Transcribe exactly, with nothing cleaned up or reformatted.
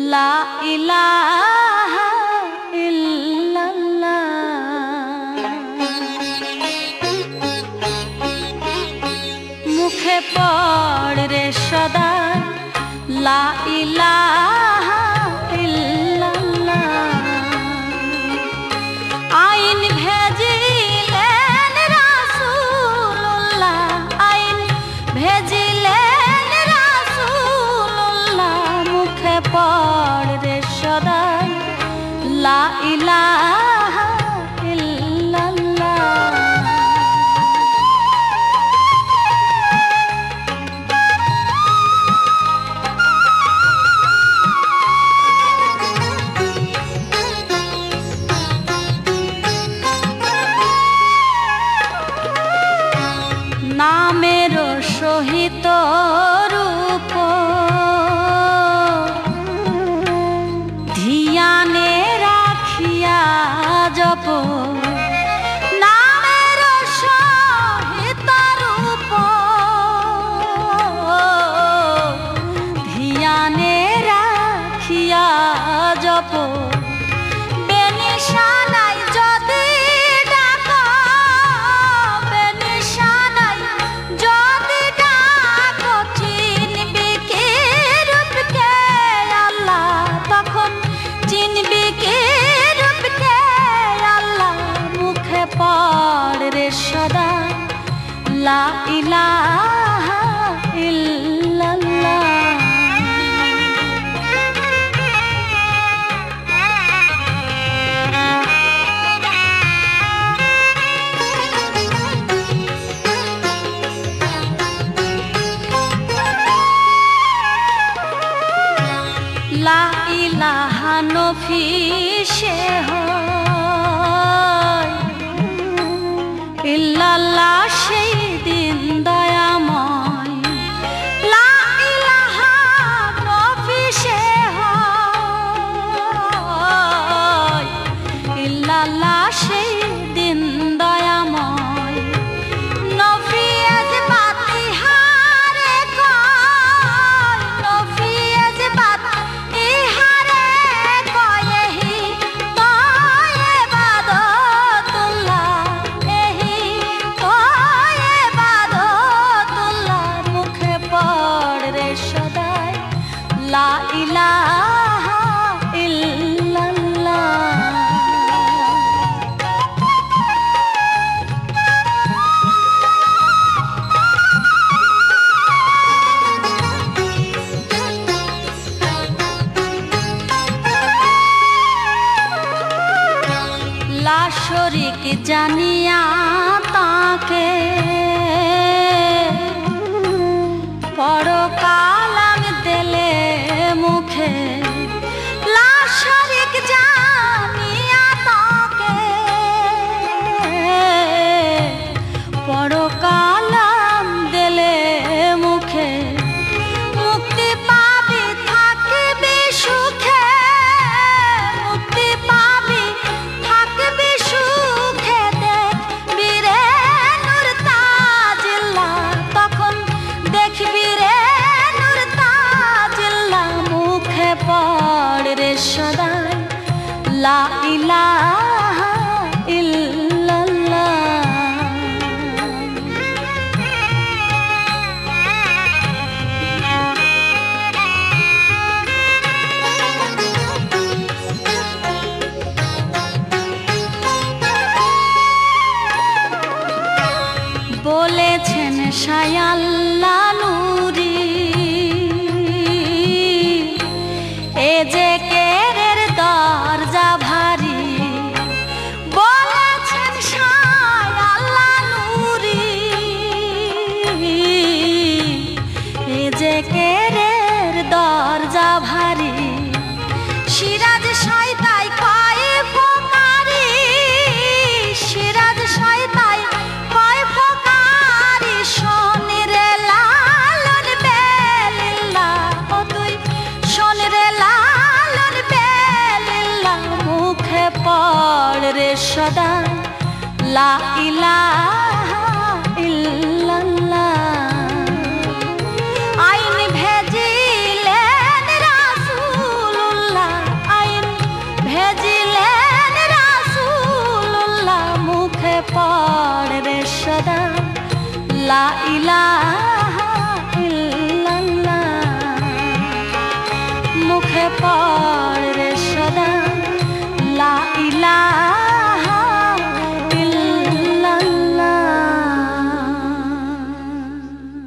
লা ইলাহা ইল্লাল্লাহ। মুখে পড় রে সদা লা ইলাহা ইল্লাল্লাহ। আইন ভেজিলেন রাসূলুল্লাহ, আইন ভেজিলেন রাসূলুল্লাহ। মুখে পড় রে সদা লা ইলাহা ইল্লাল্লাহ। নামের সহিত রূপ ধিয়ানে রাখিয়া জপ, নামের সহিত রূপ ধিয়ানে রাখিয়া জপ। বেনিশানাই যদি ডাক, বেনিশানাই যদি ডাক, চিনবি কি রূপকে আল্লাহ, তখন চিনবি কি রূপকে আল্লাহ। মুখে পড় রে সদা লা ইলাহা ইল্লাল্লাহ। লা ইলাহা নফি সে হয়, ইল্লাল্লাহ সেই দিন দয়াময়। লা ইলাহা নফি সে হয়, ইল্লাল্লাহ সেই দিন দয়াময়। নফি আজ বাতি হারে কয়, নফি আজ বাতি ইহারে কয়, এহি কয় ইবাদতুল্লাহ, এহি কয় ইবাদতুল্লাহ। মুখে পড় রে সদাই লা ইলাহা ইল্লাল্লাহ। লা শরীক জানিয়া তাকে পরকাল আমি দিলে মুখে। লা শরীক জানিয়া তাকে পরকাল আমি দিলে মুখে। মুক্তি পাবি থাকবি সুখে, মুক্তি পাবি থাকবি সুখে। দেখবি রে নূর তাজিল্লাহ, তখন দেখবি রে নূর তাজিল্লাহ। মুখে পড় রে সদাই লা ইলাহা ইল্লাল্লাহ। বলেছেন শায়াল্লা নূরি, এ যে কেরের দরজা ভারী। বলেছেন শায়াল্লা নূরি, এ যে কেরের দরজা ভারী। সিরাজ শয়তাই কয় ফোকারি, সিরাজ শয়তাই কয় ফোকারি। শোন রে লালন বেলিল্লাহ, ও তুই শোন রে লালন বেলিল্লাহ। মুখে পড় রে সদা লা ইলাহা